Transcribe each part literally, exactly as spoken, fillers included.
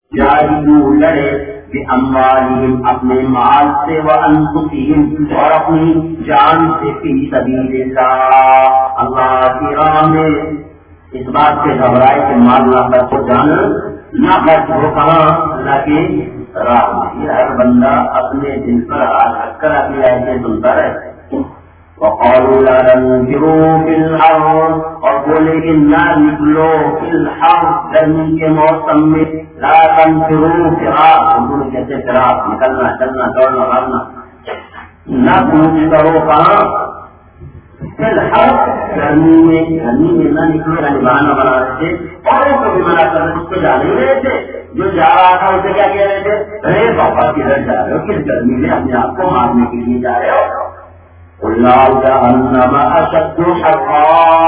جاہدوا لڑے باموالہم اپنے مال سے وانفسہم اور اپنی جان سے فی سبیل اللہ اللہ کی راہ میں. اس بات سے گھبرائے کہ مال نہ خرچ ہو جان نہ خرچ ہو کہاں اللہ کی راہ میں. یہ ہر بندہ اپنے دل پر ہاتھ رکھ کر اپنی آیتیں سنتا رہے. وقالوا لا تنفروا في الحر اور بولے کہ نہ نکلو فی الحر گرمی کے موسم میں. لا تنفروا فراق اردو میں کہتے فراق نکلنا چلنا دوڑنا بھاگنا. نہ پوچھ کرو کہاں فی الحر گرمی میں. گرمی میں نہ نکلو یعنی بہانا بنا رہے تھے. اوروں کو بھی منع کر اس کو جانے رہے تھے. جو جا رہا تھا اسے کیا کہہ رہے تھے ارے بابا کدھر جا رہے ہو کس گرمی میں اپنے آپ کو مارنے کے لیے جا رہے ہو. اللہ جہنم اشد حرا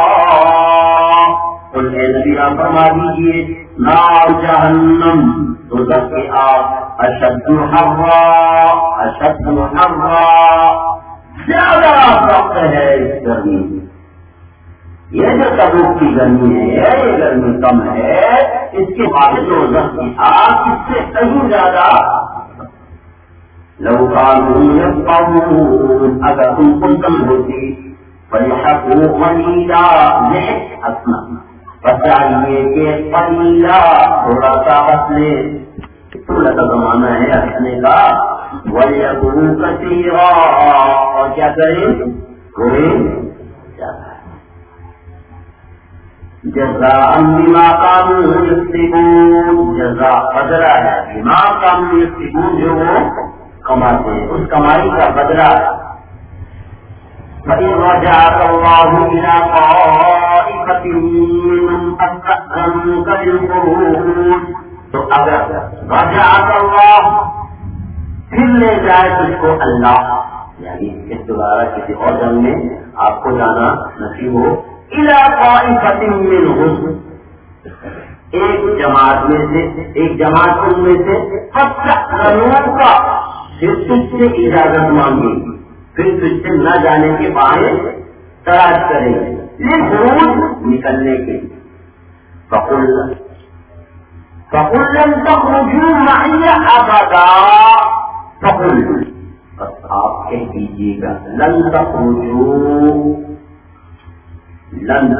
قل اے نبی آپ فرما دیجیے نار جہنم دوزخ کی آگ اشد حرا اشد حرا زیادہ سخت ہے اس گرمی میں. یہ جو تبوک کی گرمی ہے یہ گرمی کم ہے اس کے بعد دوزخ کی آگ اس سے کہیں زیادہ. لو كانوا يفقهون اگر تم کن ہوتی فليحقوا قليلا حسنا بچائیے کہ قلیلا تھوڑا سا ہنس لے. تھوڑا سا زمانہ ہے ہنسنے کا. وَلْيَكُنُوا كَثِيرًا اور کیا کریں کوئی جزاء بما كانوا يكسبون. جزاء بدلہ ہے بما كانوا يكسبون جو وہ کماتے اس کمائی کا بدلہ. فَإِن رَجَعَكَ اللَّهُ إِلَىٰ طَائِفَةٍ مِّنْهُمْ فَاسْتَأْذَنُوكَ لِلْخُرُوجِ تو اگر رَجَعَكَ اللَّهُ پھر لے جائے تجھ کو اللہ یعنی اس دوبارہ کسی اور جنگ میں آپ کو جانا نصیب ہو. إِلَىٰ طَائِفَةٍ مِّنْهُمْ ایک جماعت میں سے ایک جماعت ان میں سے فَاسْتَأْذَنُوكَ پھر تجھ سے اجازت مانگے پھر تجھ سے نہ جانے کے بہانے تلاش کریں گے یہ خروج نکلنے کے. فقل فقل لن تخرجوا معي ابدا. فقل بس آپ کہہ دیجیے گا لن تخرجوا. لن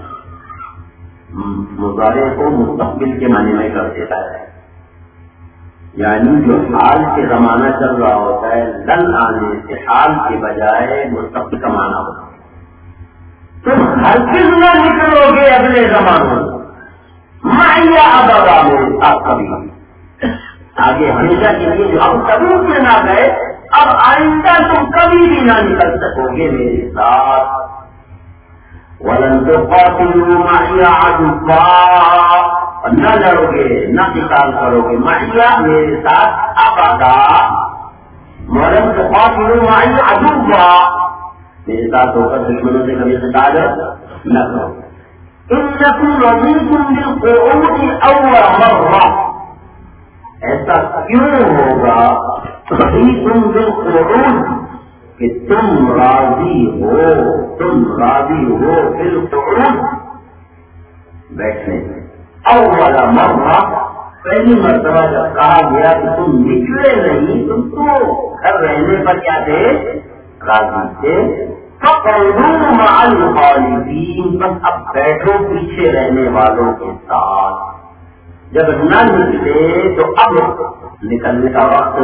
مضارع کو مستقبل کے معنی میں کر دیتا ہے یعنی جو حال کے زمانہ چل رہا ہوتا ہے لن آنے سے حال کے بجائے مستقبل کا معنی ہوتا ہے. تم ہر چیز نہ نکلو گے اگلے زمانے میں معیا ابدا میرے ساتھ کبھی آگے ہمیشہ کے لیے جو ہم کبھی میں نہ گئے اب آئندہ تم کبھی بھی نہ نکل سکو گے میرے ساتھ. ولن تقاتلوا معي عدوا نہ لڑو گے نہ قتال کرو گے معیا میرے ساتھ ابدا. ولن تقاتلوا معي عدوا میرے ساتھ ہو کر دشمنوں سے کبھی قتال نہ کرو. انکم رضیتم بالقعود اول مرہ ایسا کیوں ہوگا رضیتم بالقعود کہ تم راضی ہو تم راضی ہو بالقعود بیٹھنے سے. اول مرہ پہلی مرتبہ جب کہا گیا کہ تم نکلے نہیں تم تو گھر رہنے پر کیا تھے راضی تھے. فقعدوا مع الخالفین بس اب بیٹھو پیچھے رہنے والوں کے ساتھ. جب نہ نکلے تو اب نکلنے کا وقت.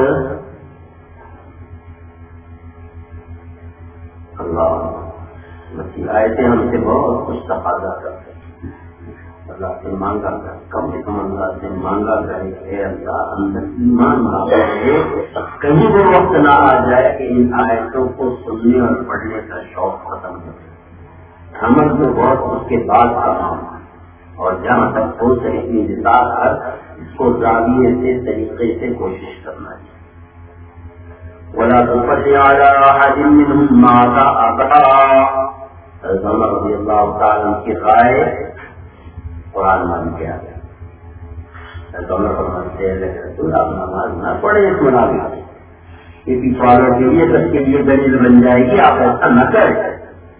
اللہ مسیح آیتیں ہم سے بہت کچھ تقاضا کرتے ہیں. اللہ سے مانگا کر کم سے کم اللہ سے مانگا کرے اے اللہ اندر ایمان لاؤ کہیں وہ وقت نہ آ جائے کہ ان آیتوں کو سننے اور پڑھنے کا شوق ختم ہو جائے. عمل تو بہت اس کے بعد کا کام ہے اور جہاں تک ہو سکے اپنی نظام کر اس کو زاویے سے طریقے سے کوشش کرنا چاہیے. ولا تصل على احد منهم مات ابدا. حضرت عمر رضی اللہ تعالی عنہ کی رائے قرآن مان کے آ گیا. حضرت عمر فرماتے ہیں رسول آپ نماز نہ پڑھے اس منافق کی کسی والوں کے لیے سب کے لیے دلیل بن جائے گی آپ ایسا نہ کریں.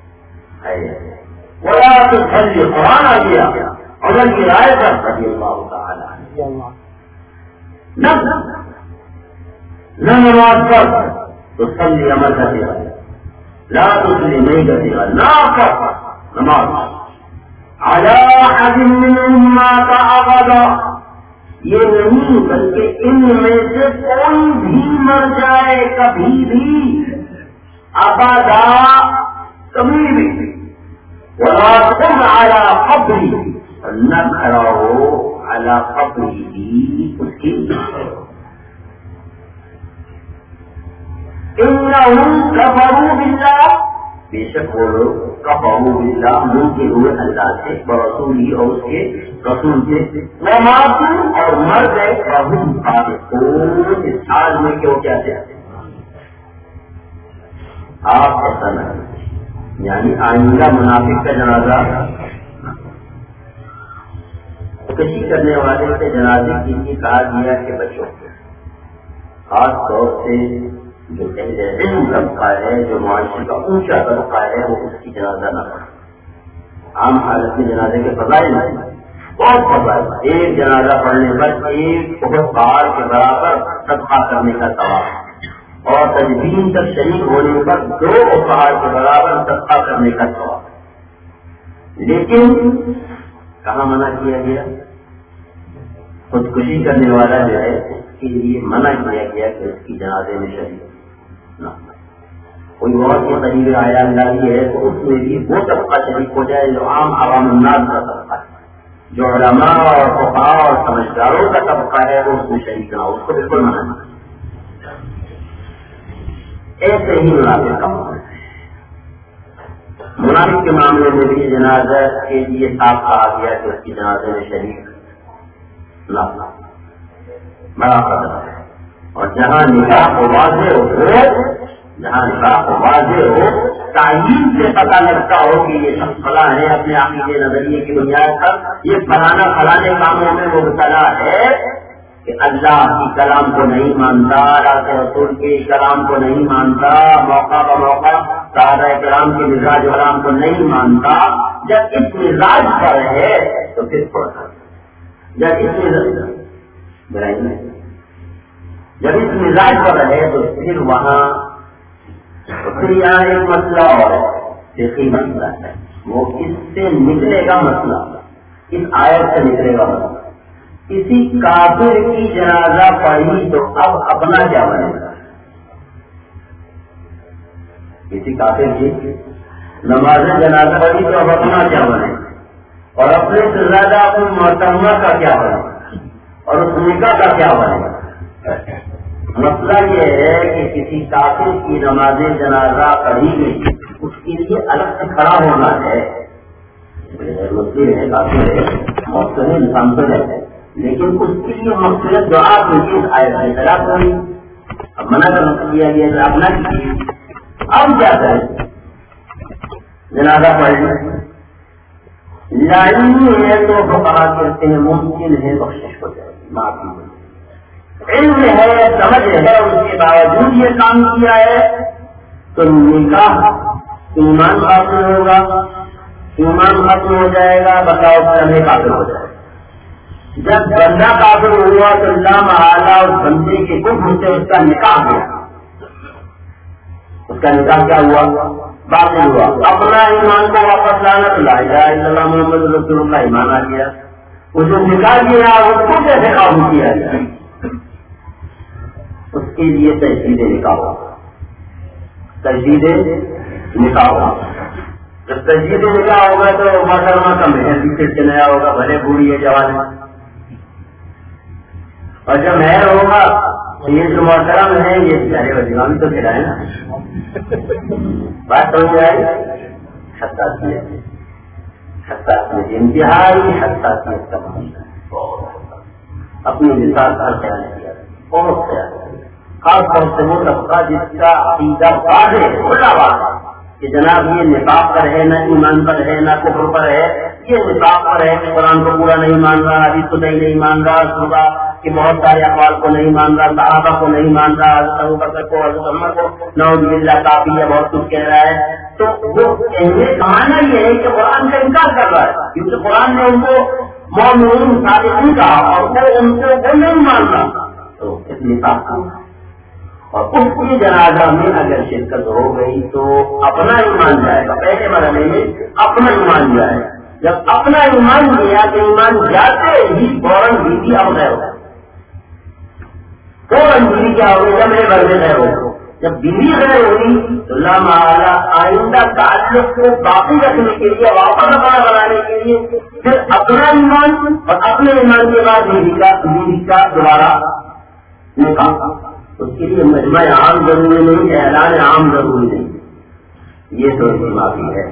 ولا تصل قرآن آ گیا عمر کی رائے پر رضی اللہ تعالی عنہ. نہ نہ نماز پڑھ تو صلی عمل کرے گا، لا تسلی نہیں کرے گا، نہ پڑھ نماز علی حد مما تعبد، یہ نہیں بلکہ ان میں سے کوئی بھی مر جائے کبھی بھی، ابدا کبھی بھی، ولا تقم علی قبری، نہ کھڑا ہو علی قبری اس کی، انہم کفروا باللہ، بے شک وہ لوگ کفروا باللہ منکر ہوئے اللہ سے ورسولہ اور اس کے رسول سے، وماتوا اور مر گئے وہم فاسقون، اس حال میں کیوں کہتے ہیں آپ ایسا نہ، یعنی آئندہ منافق کا جنازہ کشی کرنے والے سے جنازے کی لیے کہا گیا کہ بچوں خاص طور سے جو علم طبقہ ہے، جو معاشرے کا اونچا طبقہ ہے، وہ اس کی جنازہ نہ پڑھے۔ عام حالت میں جنازے کے فضائل ہیں، بہت فضائل، ایک جنازہ پڑھنے پر ایک بہت پہاڑ کے برابر صدقہ کرنے کا ثواب، اور تجدید تک شریک ہونے پر دو پہاڑ کے برابر صدقہ کرنے کا ثواب۔ لیکن کہاں منع کیا گیا؟ خودکشی کرنے والا جو ہے اس کے لیے منع کیا گیا کہ اس کی جنازے میں شریک نہ، کوئی بہت ہی قریب آیا اللہ کی ہے تو اس میں بھی وہ طبقہ شریک ہو جائے جو عام عوام الناس کا طبقہ ہے، جو علماء اور فقہاء اور سمجھداروں کا طبقہ ہے وہ اس میں شریک نہ ہو، اس کو بالکل منع نہیں۔ ایسے ہی منافق کا معاملہ ہے، منافق کے معاملے میں بھی جنازہ کے لیے صاف کہا گیا کہ اس کی جنازے میں شریک نہ، بڑا خطرہ ہے۔ اور جہاں نکاح کو واضح ہو، جہاں نکاح کو واضح ہو، تعین سے پتہ لگتا ہو کہ یہ شخص فلاں ہے، اپنے عقیدے نظریے کی بنیاد پر یہ فلانا فلانے کاموں میں مبتلا ہے کہ اللہ کی کلام کو نہیں مانتا، اللہ کے رسول کے کلام کو نہیں مانتا، موقع پر موقع صحابہ کرام کے مزاج کرام کو نہیں مانتا، جب اس مزاج پر ہے تو پھر پڑھتا، جب اس مزاج جب اس مزاج پر ہے تو پھر وہاں پھر یہاں ایک مسئلہ اور فقہی مسئلہ ہے، وہ اس سے نکلے گا مسئلہ، اس آیت سے نکلے گا مسئلہ، کسی کافر کی جنازہ پڑھی تو اب اپنا کیا بنے گا؟ کسی کافر کی نماز جنازہ پڑھی تو اب اپنا کیا بنے گا؟ اور اپنے سے زیادہ اپنی محترمہ کا کیا بنے گا؟ اور اس نکاح کا کیا بنے گا؟ مسئلہ یہ ہے کہ کسی کافر کی نماز جنازہ پڑھی گئی، اس کے لیے الگ سے کھڑا ہونا ہے، مسلم ہے، کافر ہے، محسن انسان تو ہے، لیکن اس کے لیے مختلف دعا کی آئے گا اطلاع ہوئی، اب منع کر دیا گیا کہ آپ نہ کیجیے، اب کیا کریں؟ جنازہ پڑھنا لائنی ہے تو فقہا کہتے ہیں ممکن ہے بخشش ہو جائے گی، معافی ہو، علم ہے، سمجھ ہے، اس کے باوجود یہ کام کیا ہے تو نکاح ایمان حاصل ہوگا، ایمان ختم ہو جائے گا، بتاؤ کرنے کافر ہو جائے گا۔ جب بندہ کافر ہوا تو اللہ محالہ اس بندے کے کفر سے اس کا نکاح ہوا، اس کا نکاح کیا ہوا؟ باطل ہوا، اپنا ایمان کو واپس لانا تو لا الہ الا اللہ محمد رسول اللہ ایمان آ گیا، وہ جو نکاح کیا اس کو کیسے قابو کیا جائے؟ اس کے لیے تجدید نکاح ہوگا، تجدید نکاح ہوگا، جب تجدید نکاح ہوگا تو محترمہ کا مہر بھی پھر سے نیا ہوگا، بھلے بوڑھی ہے جوان ہے، اور جب مہر ہوگا تو یہ جو محترم ہے یہ بیچارے وزیران تو کھلائے نا، بات سمجھ آئی؟ حساسیت حساسیت انتہائی حساسیت کا معاملہ ہے، اپنی مثال کا خیال کیا بہت خیال ہے، خاص طور سے وہ طبقہ جس کا عقیدہ واضح ہے، کھلا واضح کہ جناب یہ نفاق پر ہے، نہ ایمان پر ہے، نہ کفر پر ہے، یہ نفاق پر ہے کہ قرآن کو پورا نہیں مان رہا، حدیث کو نہیں مان رہا، صبح کہ بہت سارے اقوال کو نہیں مان رہا، صحابہ کو نہیں مان رہا، حضرت ابوبکر کو، حضرت عمر کو نعوذ باللہ کافی ہے، بہت کچھ کہہ رہا ہے، تو وہ کہنے کا معنی یہ ہے کہ قرآن کا انکار کر رہا ہے، کیونکہ قرآن نے ان کو مومنین صادقین کہا اور وہ ان کو وہ نہیں مان رہا، تو اس نفاق اور اس کی جنازہ میں اگر شرکت ہو گئی تو اپنا ایمان جائے گا. پہلے مرحلے میں اپنا ایمان جائے. جب اپنا ایمان گیا تو ایمان جاتے ہی فوراً بیوی اب غیر ہو. فوراً بیوی کیا ہوگی؟ جب میرے گھر میں غیر ہو. جب بیوی غیر ہوگی تو اللہ تعالیٰ آئندہ تعلق کو باقی رکھنے کے لیے واپس اپنا بنانے کے لیے پھر اپنا ایمان اور اپنے ایمان کے بعد بیوی کا بیوی کا دوبارہ نکاح. اس کے لیے مجمع عام ضروری نہیں، اعلان عام ضروری نہیں. یہ تو معافی ہے.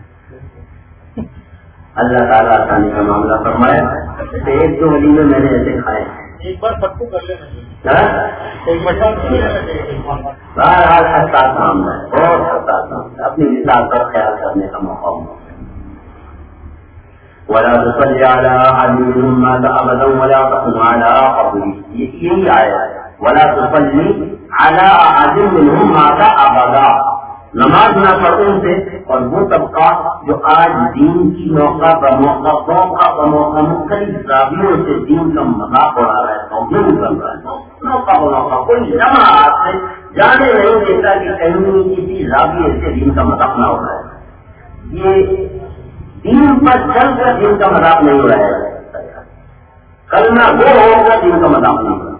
اللہ تعالیٰ آسانی کا معاملہ فرمایا. ایک دو ولی میں میں نے ایسے کھائے ایک بار پٹو کر لینا. بہرحال حساس معاملہ ہے، بہت حساس معاملہ ہے. اپنی مثال کا خیال کرنے کا موقع ہو. ولا تصل على أحد منهم مات أبدا ولا تقم على قبره. یہی آیا ہے ولا تصلی على أحد منهم مات أبدا. نماز نہ پڑھنے سے. اور وہ طبقہ جو آج دین کی موقع پر موقع موقع پر موقع مختلف زاویوں سے دین کا مذاق اڑا رہا ہے، توہین کر رہا ہے. موقع پر موقع کوئی جماعت سے جانے نہیں دیتا کہ کہیں کسی زاویے سے دین کا مذاق نہ ہو رہا ہے. یہ دین پر چل کر دین کا مذاق نہیں ہو رہا ہے. کلمہ وہ ہوگا دین کا مذاق نہیں ہو رہا.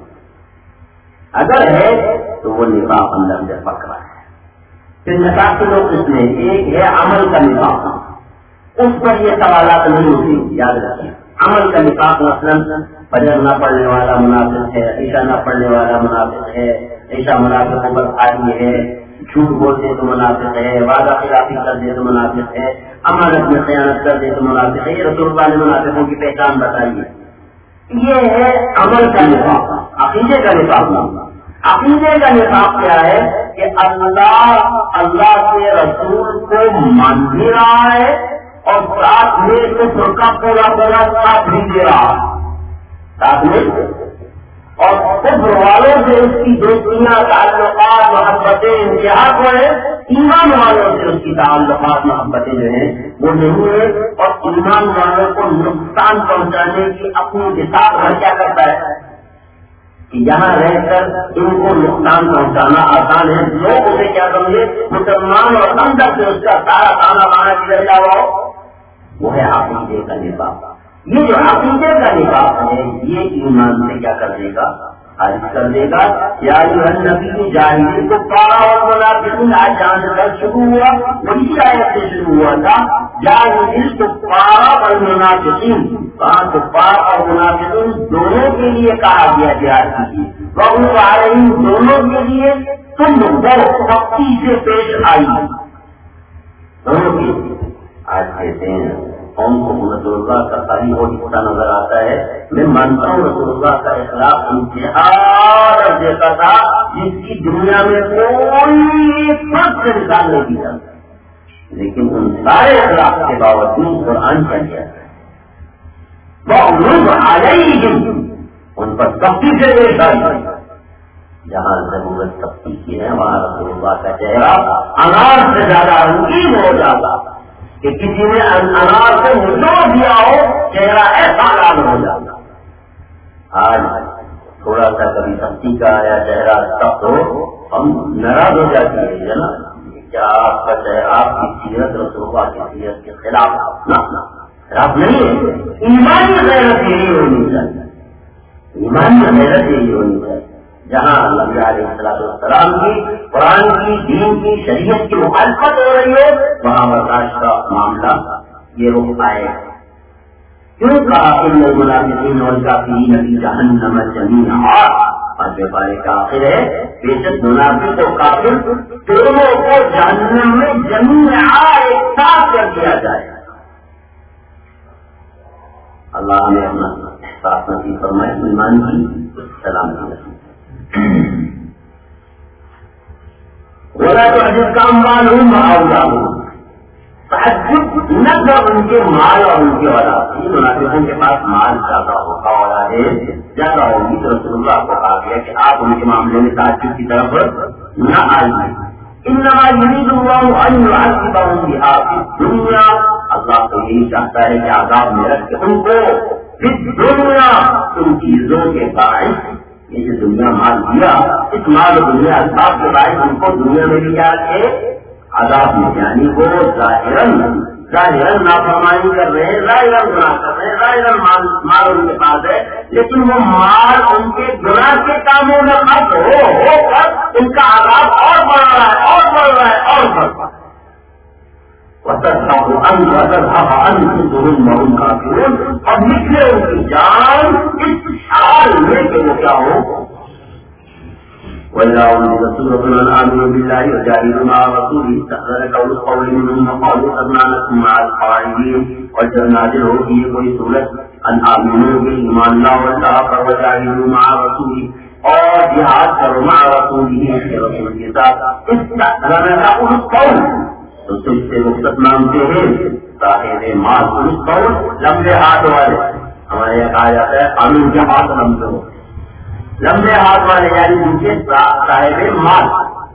اگر ہے تو وہ نفاق اندر سے پک رہا ہے. پھر نفاق کے دو قسمیں، ایک ہے عمل کا نفاق. اس پر یہ سوالات نہیں ہوتی. یاد رکھیں عمل کا نفاق مثلا فجر نہ پڑھنے والا منافق ہے، عشاء نہ پڑھنے والا منافق ہے، عشاء منافق پر خالی ہے، جھوٹ بولتے تو منافق ہے، وعدہ خلافی کر دے تو منافق ہے، امانت میں خیانت کر دے تو منافق ہے. یہ رسول اللہ نے منافقوں کی پہچان بتائی ہے. یہ ہے عمل کا نفاق. عقیدے کا نفاق نہیں. عقیدے کا نفاق کیا ہے کہ اللہ اللہ کے رسول کو مان بھی رہا ہے اور ساتھ میں کفر کا پورا پورا ساتھ بھی دے رہا ہے. ساتھ میں اور کفر والوں سے اس کی دوستیاں تعلقات محبتیں انتہا کو ہے. ایمان والوں سے اس کی تعلقات محبتیں جو ہیں وہ نہیں ہے. اور ایمان والوں کو نقصان پہنچانے کی اپنی بساط بھر کیا کرتا ہے کہ یہاں رہ کر ان کو نقصان پہنچانا آسان ہے. لوگ اسے کیا سمجھے مسلمان اور اندر سے اس کا سارا کھانا بانا کدھر جا رہا ہو. وہ ہے عقیدے کا نفاق. یہ جو عقیدے کا نفاق ہے یہ ایمان سے کیا کر دے گا؟ خارج کر دے گا. یا نبی کی جاہلی کو پارا اور منافقین آج جان کر شروع ہوا. وہی آیت سے شروع ہوا تھا جاہلی کو پارا اور منافقین. کہاں تو پار اور منافقین دونوں کے لیے کہا گیا جہاد کیجیے. بہت آ رہی دونوں کے لیے تم بہت سختی سے پیش آئی دونوں کے لیے. آج کہتے ہیں قوم کو رسول اللہ کا خالی وہ حصہ نظر آتا ہے. میں مانتا ہوں رسول اللہ کا اخلاق انتہا درجے کا تھا جس کی دنیا میں کوئی فرق سے نکال نہیں دیا. لیکن ان سارے اخلاق کے باوجود قرآن کیا کیا ہے وہ آ جائے گی ان پر سختی سے پیش آئی. جہاں ضرورت سختی کی ہے وہاں رسول اللہ کا چہرہ انار سے زیادہ رنگین ہو جاتا کہ کسی نے انار کو نچوڑ دیا ہو چہرہ ایسا لال ہو جاتا. آج تھوڑا سا کبھی سختی کا آیا چہرہ سخت ہو ہم ناراض ہو جاتی ہے نا. کیا آپ کا چہرہ آپ کی سیرت رسول اللہ کی سیرت کے خلاف خلاف نہیں ہے. ایمانی غیرت یہی ہونی چاہیے. ایمانی غیرت یہی ہونی چاہیے. جہاں نبی علیہ السلام کی قرآن کی دین کی شریعت کی مخالفت ہو رہی ہے وہاں برداشت کا معاملہ یہ رخ آئے. کیوں کہا ان المنافقین والکافرین فی جہنم جمیعا. اور جو بارے کا آخر ہے بے شک منافق و کافر دونوں کو جہنم میں جمیعا ایک ساتھ کر دیا جائے. اللہ نے اپنا احساس نصیب فرمائے ایمان کی سلامتی نصیب. ولا تعجبك أموالهم وأولادهم. تعجب نہ کر ان کے مال اور ان کے اولاد. منافقوں کے پاس مال زیادہ ہوگا اولادیں زیادہ ہوگی تو رسول اللہ کو کہا گیا کہ آپ ان کے معاملے میں تعجب کی طرف نہ آئیے. انما يريد الله ان يعذبهم بها في الدنيا. اللہ تو یہی چاہتا ہے کہ عذاب میں رکھ کے ان کو پھر دنیا ان چیزوں کے باعث یہ جو دنیا مال دیا، اس مال دنیا اسباب کے باعث ان کو دنیا میں بھی کیا تھے عذاب میں، یعنی وہ ظاہراً ظاہراً نافرمانی کر رہے ہیں، ظاہراً گناہ کر رہے ہیں، ظاہراً مال مال ان کے پاس ہے، لیکن وہ مال ان کے گناہ کے کاموں میں خرچ ہو ہو کر ان کا عذاب اور بڑھ رہا ہے اور بڑھ رہا ہے اور بڑھ رہا ہے۔ وَتَذْهَبُ أَنْ وَتَذْهَبَ أَنْفُسُهُمْ وَهُمْ كَافِرُونَ، اور نکلے ان کی جان اس حال میں کہ وہ کیا ہو۔ وَإِذَا أُنْزِلَتْ سُورَةٌ أَنْ آمِنُوا بِاللَّهِ وَجَاهِدُوا مَعَ رَسُولِهِ اسْتَأْذَنَكَ أُولُو الطَّوْلِ مِنْهُمْ وَقَالُوا سَمِعْنَا لَكُمْ مَعَ الْقَاعِدِينَ، اور جب نازل ہوگی یہ کوئی سورت ان آمنوا بالایمان لاؤ اللہ پر وجاہدوا مع رسولہ، اور جہاد کرو مع رسولہ کے رسول کے ساتھ، استأذنك أولو الطول، تو تجھ سے رخصت مانگتے ہیں صاحب مال، اولو الطول لمبے ہاتھ والے، ہمارے یہاں کہا جاتا ہے قانون کے ہاتھ لمبے ہو، لمبے ہاتھ والے یعنی ان کے صاحب مال،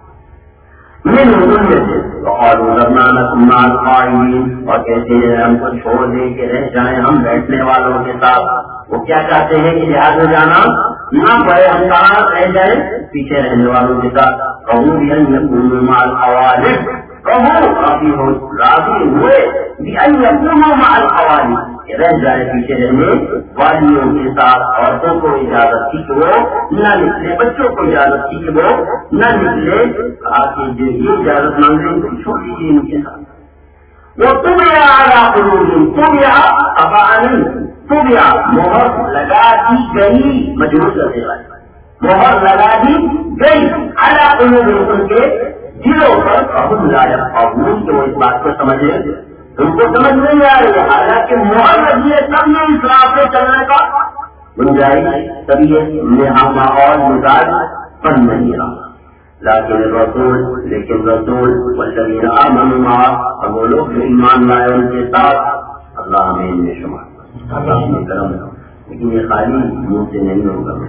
من ان میں سے وقالوا ذرنا نكن مع القاعدين، اور کہتے ہیں ہم کو چھوڑ دے کے رہ جائیں ہم بیٹھنے والوں کے ساتھ۔ وہ کیا چاہتے ہیں کہ جہاد میں جانا نہ پڑے، ہم کہاں رہ جائیں پیچھے رہنے والوں کے ساتھ۔ قوم بأن يكونوا مع الخوالف، قوم راضی ہو راضی ہوئے بأن يكونوا مع الخوالف، رہ جائے پیچھے رہنے والیوں کے ساتھ، عورتوں کو اجازت تھی کہ وہ نہ نکلے، بچوں کو اجازت تھی کہ وہ نہ نکلے، کہا کہ یہ اجازت مانگ رہے ہیں چھوڑ دیجیے ان کے ساتھ۔ وہ تم یا قلوبہم، تم یا ابانی، تم یا مہر لگا دی گئی، مجبور کرنے والی مہر لگا دی گئی علی قلوبہم، ان کے دلوں پر، فہم لا یفقہون، کہ وہ اس بات کو سمجھے ان کو سمجھ نہیں آ رہی، حالانکہ محمد یہ سب نے اس راہ پہ چلنے کا گنجائش، طبیعت میں ہم ماحول مزاج بن نہیں رہا، لیکن رسول لیکن رسول والذین آمنوا معه، اور وہ لوگ جو ایمان لائے ان کے ساتھ، اللہ ہمیں ان میں شمار، اللہ ہمیں کرم کرو، لیکن یہ خالی منہ سے نہیں ہوگا۔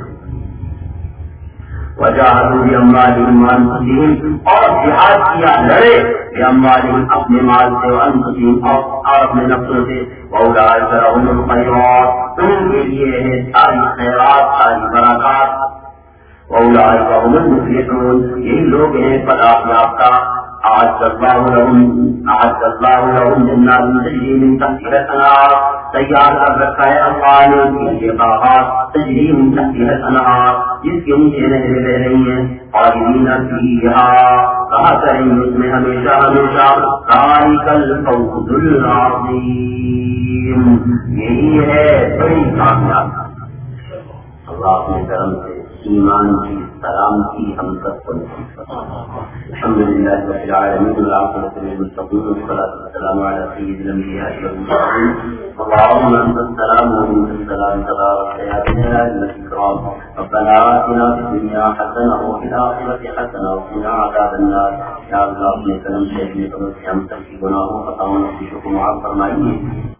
وجاہدوا باموالہم وانفسہم، اور جہاد کیا لڑے باموالہم اپنے مال سے، وانفسہم اور اپنے نفسوں سے، واولئک لہم الخیرات، ان کے لیے ہے ساری خیرات ساری برکات، واولئک هم المفلحون، یہی لوگ ہیں فلاح یافتہ۔ أعد الله لهم أعد الله لهم جنات تجري من تحتها الأنهار، تیار کر رکھا ہے اللہ نے ان کے لیے باغات تجری من تحتها الأنهار، جس کے نیچے نہریں بہ رہی ہیں، خالدین فیہا، رہا کریں گے اس میں ہمیشہ ہمیشہ، ذالک الفوز العظیم، یہی ہے بڑی کامیابی۔ اللہ اپنے کرم سے ایمان کی سلامتی ہم سب کو نصیب فرمائے۔ الحمدللہ رب العالمین، والعاقبۃ للمتقین، والصلاۃ والسلام علی سید الانبیاء والمرسلین، اللهم انت السلام ومنك السلام، تبارك يا ذا الجلال والاکرام، ربنا آتنا فی الدنیا حسنة وفی الآخرة حسنة وقنا عذاب النار۔ یا اللہ اپنے کرم سے اپنے فضل سے ہم سب کی گناہوں خطاؤں اور معاف فرمائیے۔